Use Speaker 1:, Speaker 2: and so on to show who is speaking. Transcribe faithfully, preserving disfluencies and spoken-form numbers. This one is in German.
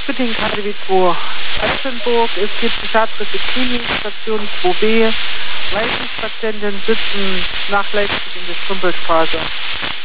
Speaker 1: Augustin K D W zwei Altenburg. Es gibt psychiatrische Klinik, Station zwei B. Leistungspatienten sitzen nach Leipzig in der Strumpelstraße.